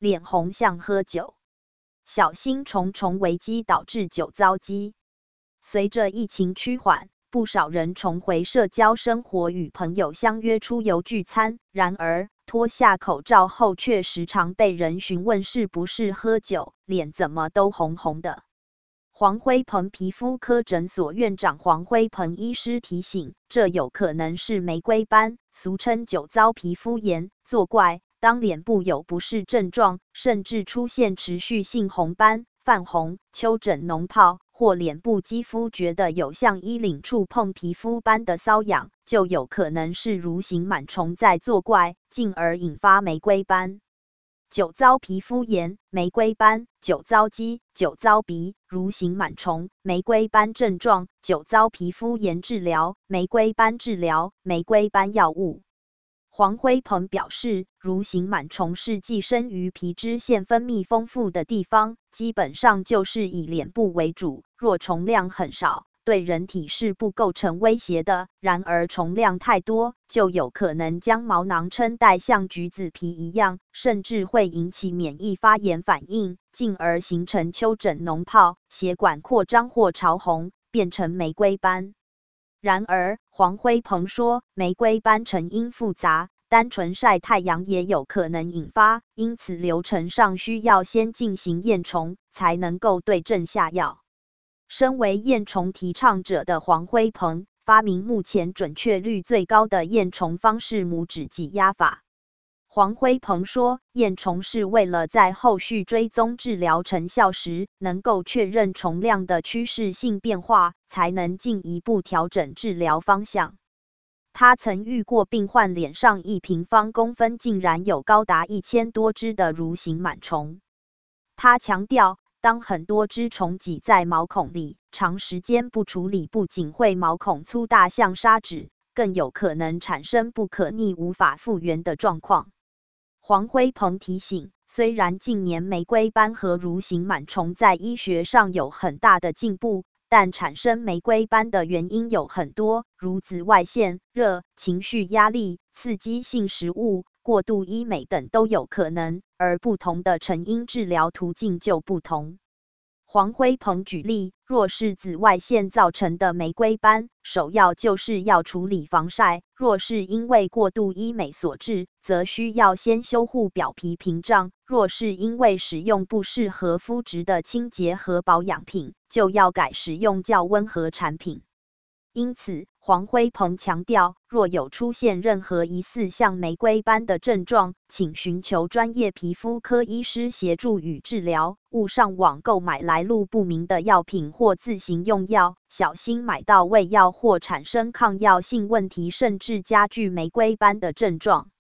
脸红像喝酒。小心重重危机导致酒糟肌。随着疫情趋缓，不少人重回社交生活，与朋友相约出游聚餐。然而，脱下口罩后，却时常被人询问是不是喝酒，脸怎么都红红的。黄辉鹏皮肤科诊所院长黄辉鹏医师提醒，这有可能是玫瑰斑，俗称酒糟皮肤炎。作怪，当脸部有不适症状，甚至出现持续性红斑、泛红、丘疹、脓疱，或脸部肌肤觉得有像衣领触碰皮肤般的瘙痒，就有可能是蠕形螨虫在作怪，进而引发玫瑰斑。酒糟皮肤炎、玫瑰斑、酒糟肌、酒糟鼻、蠕形螨虫、玫瑰斑症状、酒糟皮肤炎治疗、玫瑰斑治疗、玫瑰斑药物。黄辉鹏表示，蠕形螨虫是寄生于皮脂腺分泌丰富的地方，基本上就是以脸部为主，若虫量很少，对人体是不构成威胁的。然而虫量太多，就有可能将毛囊撑带像橘子皮一样，甚至会引起免疫发炎反应，进而形成丘疹、脓疱、血管扩张或潮红，变成玫瑰斑。然而，黄辉鹏说，玫瑰斑成因复杂，单纯晒太阳也有可能引发，因此流程上需要先进行验虫，才能够对症下药。身为验虫提倡者的黄辉鹏，发明目前准确率最高的验虫方式——拇指挤压法。黄辉鹏说，验虫是为了在后续追踪治疗成效时，能够确认虫量的趋势性变化，才能进一步调整治疗方向。他曾遇过病患脸上1平方公分竟然有高达1000多只的蠕形螨虫。他强调，当很多只虫挤在毛孔里，长时间不处理，不仅会毛孔粗大像砂纸，更有可能产生不可逆无法复原的状况。黄辉鹏提醒，虽然近年玫瑰斑和蠕形螨虫在医学上有很大的进步，但产生玫瑰斑的原因有很多，如紫外线、热、情绪压力、刺激性食物、过度医美等都有可能，而不同的成因治疗途径就不同。黄辉鹏举例，若是紫外线造成的玫瑰斑，首要就是要处理防晒；若是因为过度医美所致，则需要先修护表皮屏障；若是因为使用不适合肤质的清洁和保养品，就要改使用较温和产品。因此，黄辉鹏强调，若有出现任何疑似像玫瑰斑的症状，请寻求专业皮肤科医师协助与治疗，勿上网购买来路不明的药品或自行用药，小心买到胃药或产生抗药性问题，甚至加剧玫瑰斑的症状。